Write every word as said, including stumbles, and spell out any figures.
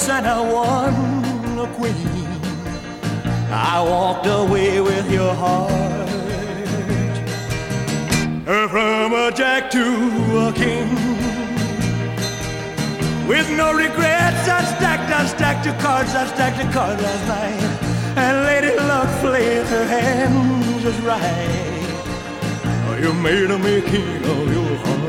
horse and I won a queen. I walked away with your heart. From a jack to a king. With no regrets, I stacked, I stacked the cards, I stacked the cards last night. And Lady Luck played her hand just right. You made me king of your heart.